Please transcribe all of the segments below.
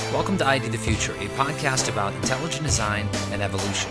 Welcome to ID the Future, a podcast about intelligent design and evolution.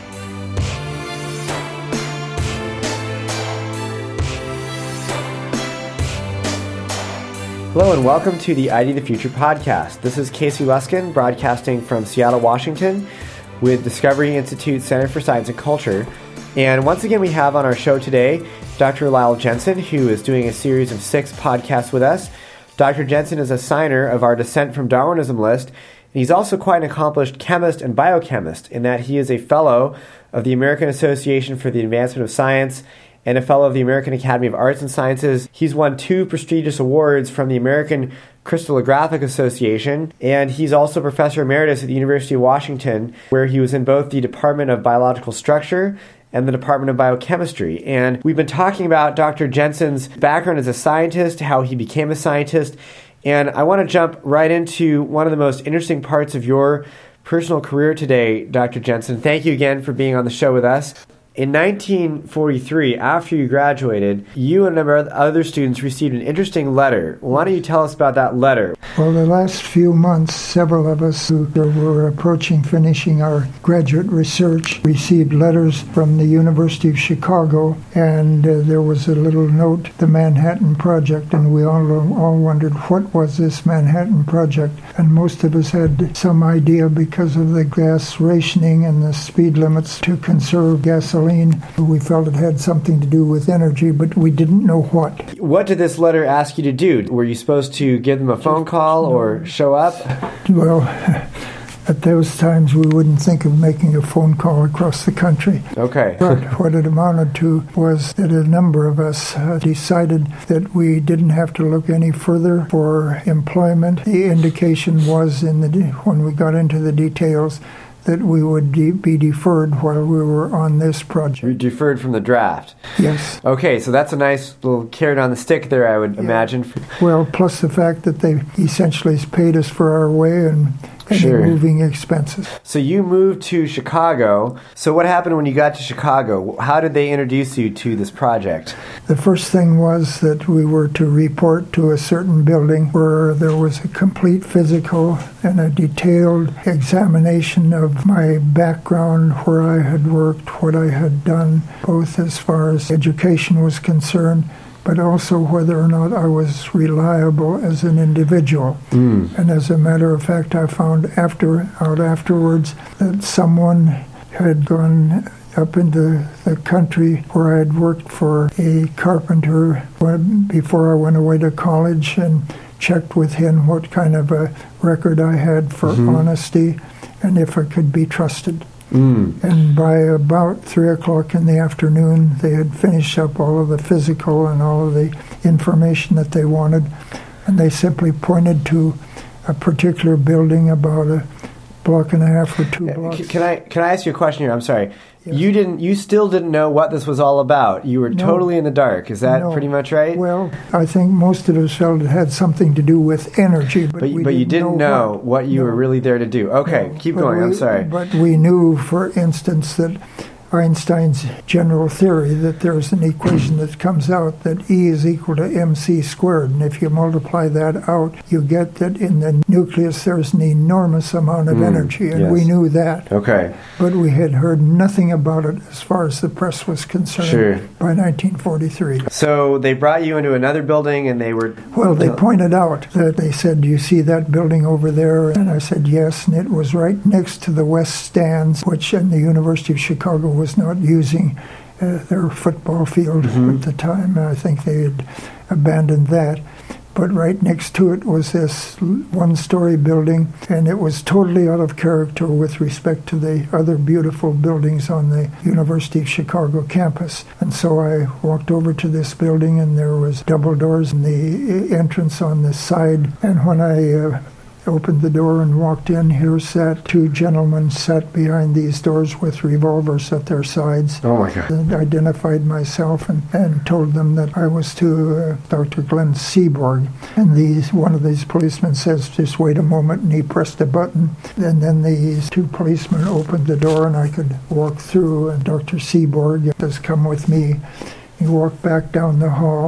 Hello and welcome to the ID the Future podcast. This is Casey Luskin, broadcasting from Seattle, Washington, with Discovery Institute Center for Science and Culture. And once again, we have on our show today Dr. Lyle Jensen, who is doing a series of 6 podcasts with us. Dr. Jensen is a signer of our Descent from Darwinism list, and he's also quite an accomplished chemist and biochemist in that he is a fellow of the American Association for the Advancement of Science and a fellow of the American Academy of Arts and Sciences. He's won 2 prestigious awards from the American Crystallographic Association, and he's also professor emeritus at the University of Washington, where he was in both the Department of Biological Structure and the Department of Biochemistry. And we've been talking about Dr. Jensen's background as a scientist, how he became a scientist, and I want to jump right into one of the most interesting parts of your personal career today, Dr. Jensen. Thank you again for being on the show with us. In 1943, after you graduated, you and a number of other students received an interesting letter. Why don't you tell us about that letter? Well, the last few months, several of us who were approaching finishing our graduate research received letters from the University of Chicago, and there was a little note, the Manhattan Project, and we all wondered, what was this Manhattan Project? And most of us had some idea because of the gas rationing and the speed limits to conserve gasoline. We felt it had something to do with energy, but we didn't know what. What did this letter ask you to do? Were you supposed to give them a phone call or show up? Well, at those times we wouldn't think of making a phone call across the country. Okay. But what it amounted to was that a number of us decided that we didn't have to look any further for employment. The indication was when we got into the details that we would be deferred while we were on this project. You deferred from the draft? Yes. Okay, so that's a nice little carrot on the stick there, I would imagine. Well, plus the fact that they essentially paid us for our way and any moving expenses. So you moved to Chicago. So what happened when you got to Chicago? How did they introduce you to this project? The first thing was that we were to report to a certain building where there was a complete physical and a detailed examination of my background, where I had worked, what I had done, both as far as education was concerned, but also whether or not I was reliable as an individual. And as a matter of fact, I found afterwards that someone had gone up into the country where I had worked for a carpenter before I went away to college, and checked with him what kind of a record I had for honesty and if I could be trusted. And by about 3 o'clock in the afternoon, they had finished up all of the physical and all of the information that they wanted, and they simply pointed to a particular building about a block and a half or 2 blocks. Can I ask you a question here? I'm sorry. Yes. You still didn't know what this was all about. You were totally in the dark. Is that pretty much right? Well, I think most of us felt it had something to do with energy, but you didn't know what you were really there to do. Okay, keep going. I'm sorry. But we knew, for instance, that Einstein's general theory, that there's an equation that comes out that E is equal to mc squared, and if you multiply that out, you get that in the nucleus there's an enormous amount of energy, and we knew that. Okay. But we had heard nothing about it as far as the press was concerned by 1943. So they brought you into another building, and they were... Well, they pointed out that they said, "Do you see that building over there?" And I said, "Yes," and it was right next to the West Stands, which in the University of Chicago was not using their football field at the time. I think they had abandoned that. But right next to it was this one-story building, and it was totally out of character with respect to the other beautiful buildings on the University of Chicago campus. And so I walked over to this building, and there was double doors in the entrance on the side. And when I opened the door and walked in, here sat 2 gentlemen sat behind these doors with revolvers at their sides. Oh my God. And identified myself and told them that I was to Dr. Glenn Seaborg. And one of these policemen says, "Just wait a moment," and he pressed a button. And then these 2 policemen opened the door and I could walk through, and Dr. Seaborg says, "Come with me." He walked back down the hall,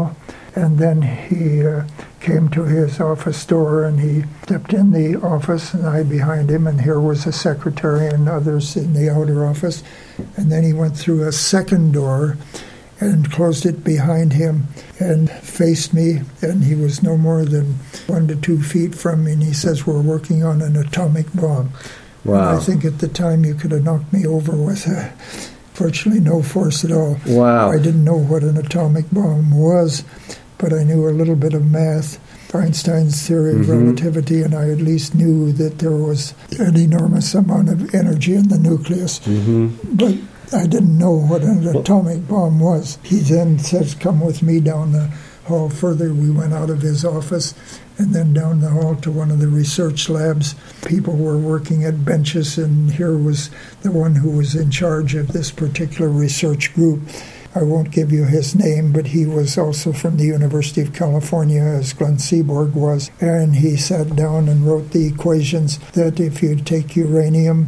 And then he came to his office door, and he stepped in the office, and I behind him, and here was a secretary and others in the outer office. And then he went through a second door and closed it behind him and faced me, and he was no more than 1 to 2 feet from me, and he says, "We're working on an atomic bomb." Wow. And I think at the time you could have knocked me over with virtually no force at all. Wow. I didn't know what an atomic bomb was, but I knew a little bit of math, Einstein's theory of relativity, and I at least knew that there was an enormous amount of energy in the nucleus. But I didn't know what an atomic bomb was. He then says, "Come with me down the hall further." We went out of his office and then down the hall to one of the research labs. People were working at benches, and here was the one who was in charge of this particular research group. I won't give you his name, but he was also from the University of California, as Glenn Seaborg was, and he sat down and wrote the equations that if you take uranium,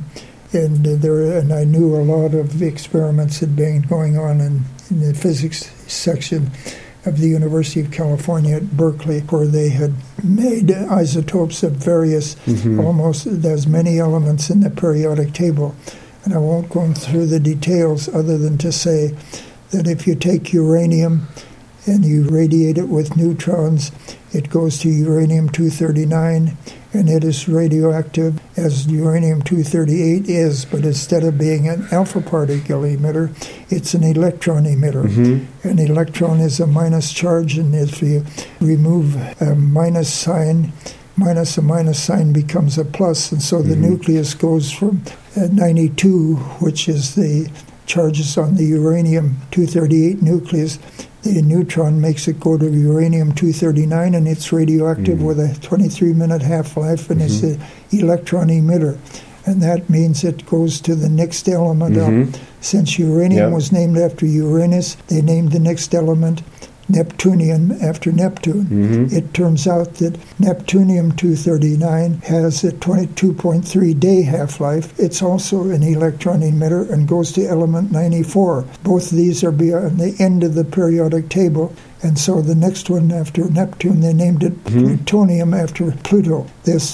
and I knew a lot of the experiments had been going on in the physics section of the University of California at Berkeley, where they had made isotopes of various, almost as many elements in the periodic table. And I won't go through the details other than to say that if you take uranium and you radiate it with neutrons, it goes to uranium-239, and it is radioactive as uranium-238 is, but instead of being an alpha particle emitter, it's an electron emitter. An electron is a minus charge, and if you remove a minus sign, minus a minus sign becomes a plus, and so the nucleus goes from 92, which is the charges on the uranium-238 nucleus. The neutron makes it go to uranium-239, and it's radioactive with a 23-minute half-life, and it's an electron emitter. And that means it goes to the next element up. Since uranium was named after Uranus, they named the next element Neptunium after Neptune. It turns out that Neptunium-239 has a 22.3-day half-life. It's also an electron emitter and goes to element 94. Both of these are beyond the end of the periodic table. And so the next one after Neptune, they named it plutonium after Pluto. This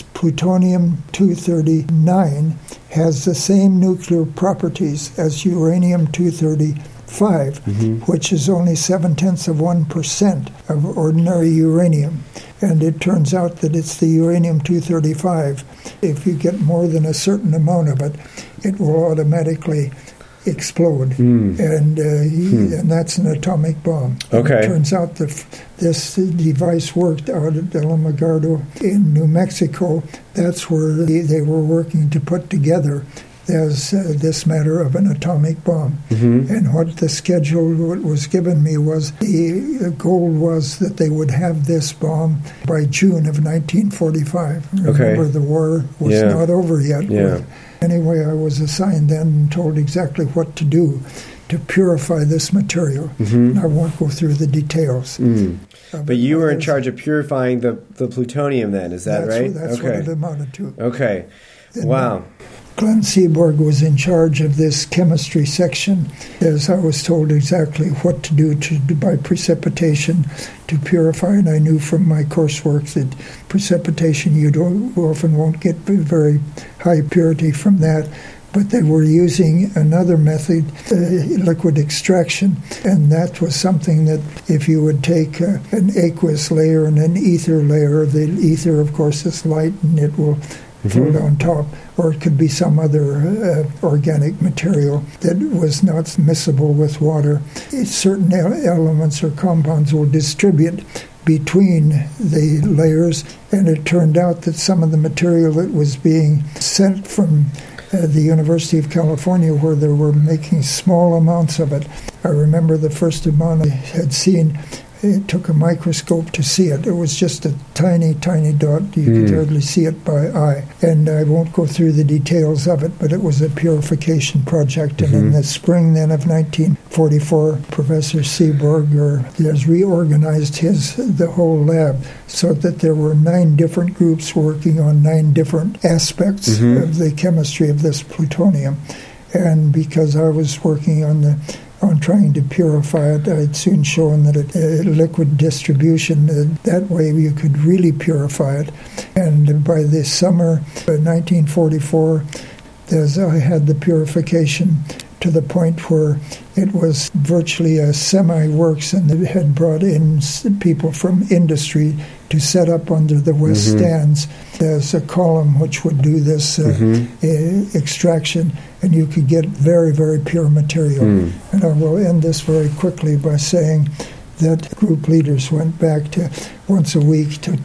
plutonium-239 has the same nuclear properties as uranium-235, which is only 0.7% of ordinary uranium. And it turns out that it's the uranium-235. If you get more than a certain amount of it, it will automatically explode. And that's an atomic bomb. Okay. It turns out that this device worked out at Alamogordo in New Mexico. That's where they were working to put together as this matter of an atomic bomb. And what the schedule was given me was the goal was that they would have this bomb by June of 1945. Remember, the war was not over yet. Anyway, I was assigned then and told exactly what to do to purify this material. I won't go through the details. But you were in charge of purifying the plutonium then, is that right? That's what it amounted to. Okay. Wow. Glenn Seaborg was in charge of this chemistry section, as I was told exactly what to do by precipitation to purify, and I knew from my coursework that precipitation you often won't get very high purity from that, but they were using another method, liquid extraction, and that was something that if you would take an aqueous layer and an ether layer, the ether, of course, is light and it will float on top, or it could be some other organic material that was not miscible with water. Certain elements or compounds will distribute between the layers, and it turned out that some of the material that was being sent from the University of California, where they were making small amounts of it. I remember the first amount I had seen, it took a microscope to see it. It was just a tiny, tiny dot. You could hardly see it by eye. And I won't go through the details of it, but it was a purification project. And in the spring then of 1944, Professor Seaborg has reorganized the whole lab so that there were 9 different groups working on 9 different aspects of the chemistry of this plutonium. And because I was working on the on trying to purify it. I'd soon shown that liquid distribution, that way you could really purify it. And by the summer of 1944, I had the purification to the point where it was virtually a semi-works, and they had brought in people from industry to set up under the west stands. There's a column which would do this extraction, and you could get very, very pure material. And I will end this very quickly by saying that group leaders went back to once a week to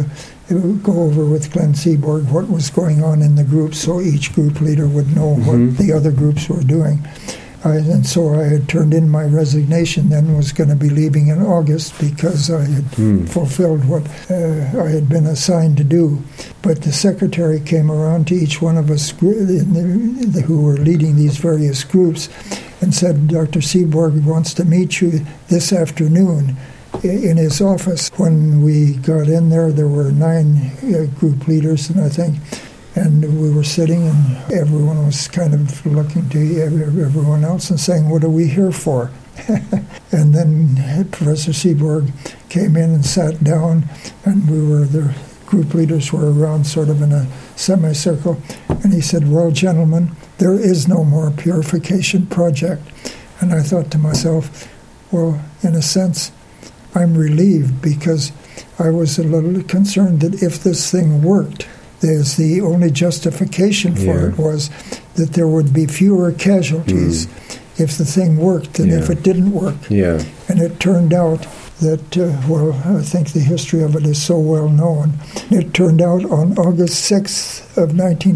go over with Glenn Seaborg what was going on in the group, so each group leader would know what the other groups were doing. And so I had turned in my resignation, then was going to be leaving in August because I had fulfilled what I had been assigned to do. But the secretary came around to each one of us who were leading these various groups and said, Dr. Seaborg wants to meet you this afternoon in his office. When we got in there were 9 group leaders, and I think, and we were sitting, and everyone was kind of looking to everyone else and saying, what are we here for? And then Professor Seaborg came in and sat down, and the group leaders were around sort of in a semicircle, and he said, well, gentlemen, there is no more purification project. And I thought to myself, well, in a sense, I'm relieved, because I was a little concerned that if this thing worked, the only justification for it was that there would be fewer casualties if the thing worked than if it didn't work. And it turned out that, I think the history of it is so well known. It turned out on August 6th of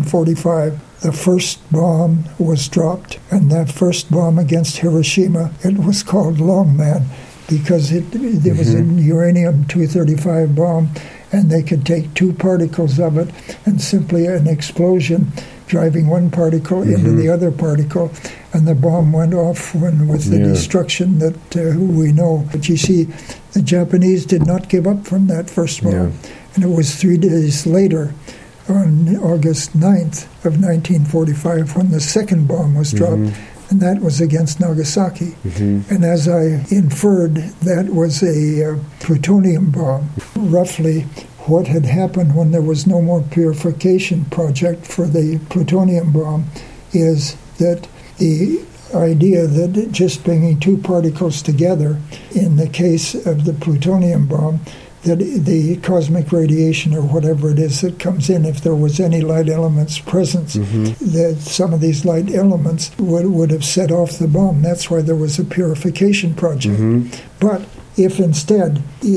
1945, the first bomb was dropped. And that first bomb against Hiroshima, it was called Longman, because it was a uranium-235 bomb, and they could take 2 particles of it, and simply an explosion driving one particle into the other particle, and the bomb went off with the destruction that we know. But you see, the Japanese did not give up from that first bomb. And it was 3 days later, on August 9th of 1945, when the second bomb was dropped, and that was against Nagasaki. And as I inferred, that was a plutonium bomb. Roughly, what had happened when there was no more purification project for the plutonium bomb is that the idea that just bringing 2 particles together, in the case of the plutonium bomb, that the cosmic radiation or whatever it is that comes in, if there was any light elements present, that some of these light elements would have set off the bomb. That's why there was a purification project. But if instead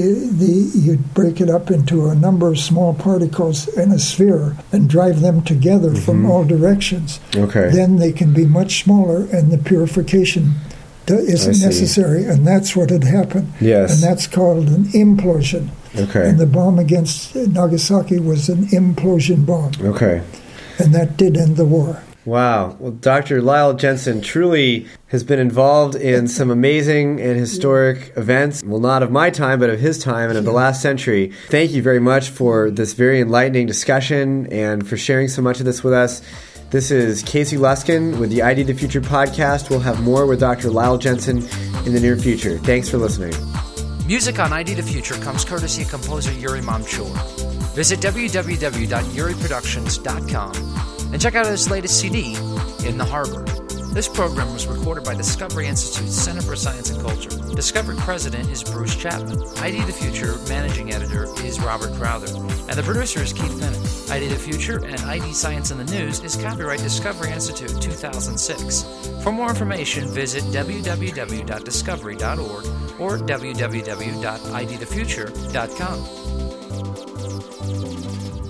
you'd break it up into a number of small particles in a sphere and drive them together from all directions, then they can be much smaller, and the purification isn't necessary, and that's what had happened. And that's called an implosion. And the bomb against Nagasaki was an implosion bomb. And that did end the war. Wow. Well, Dr. Lyle Jensen truly has been involved in some amazing and historic events, well, not of my time, but of his time and of the last century. Thank you very much for this very enlightening discussion and for sharing so much of this with us. This is Casey Luskin with the ID the Future podcast. We'll have more with Dr. Lyle Jensen in the near future. Thanks for listening. Music on ID the Future comes courtesy of composer Yuri Mamchur. Visit www.yuriproductions.com and check out his latest CD, In the Harbor. This program was recorded by Discovery Institute's Center for Science and Culture. Discovery President is Bruce Chapman. ID the Future Managing Editor is Robert Crowther. And the producer is Keith Bennett. ID the Future and ID Science in the News is copyright Discovery Institute 2006. For more information, visit www.discovery.org or www.idthefuture.com.